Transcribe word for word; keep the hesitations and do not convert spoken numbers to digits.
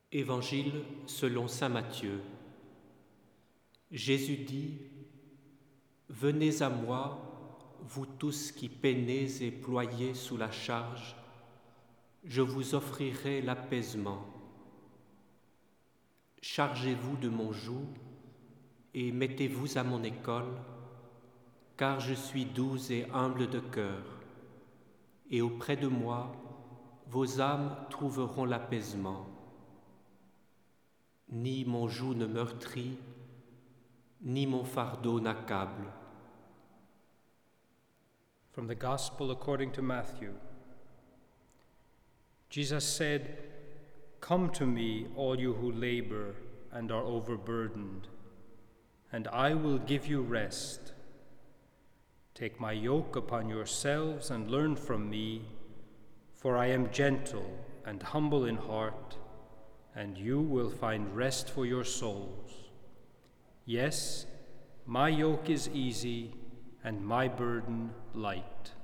Évangile selon saint Matthieu. Jésus dit : Venez à moi, vous tous qui peinez et ployez sous la charge, je vous offrirai l'apaisement. Chargez-vous de mon joug et mettez-vous à mon école, car je suis doux et humble de cœur, et auprès de moi, vos âmes trouveront l'apaisement. Ni mon joug ne meurtrit, ni mon fardeau n'accable. From the Gospel according to Matthew. Jesus said, "Come to me, all you who labor and are overburdened, and I will give you rest. Take my yoke upon yourselves and learn from me, for I am gentle and humble in heart, and you will find rest for your souls. Yes, my yoke is easy and my burden light."